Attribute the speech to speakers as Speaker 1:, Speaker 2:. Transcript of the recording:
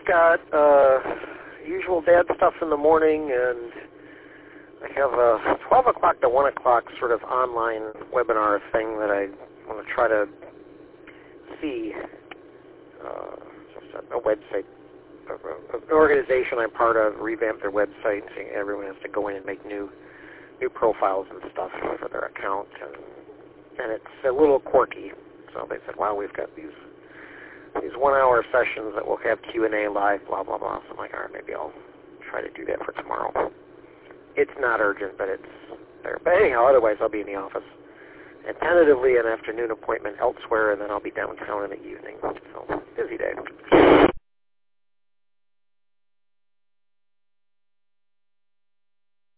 Speaker 1: got usual dad stuff in the morning, and I have a 12 o'clock to 1 o'clock sort of online webinar thing that I want to try to see. Just a website, an organization I'm part of, revamp their website, and everyone has to go in and make new profiles and stuff for their account, and it's a little quirky. So they said, wow, we've got these 1-hour sessions that will have Q&A live, blah, blah, blah. So I'm like, all right, maybe I'll try to do that for tomorrow. It's not urgent, but it's there. But anyhow, otherwise I'll be in the office. And tentatively an afternoon appointment elsewhere, and then I'll be downtown in the evening. So, busy day.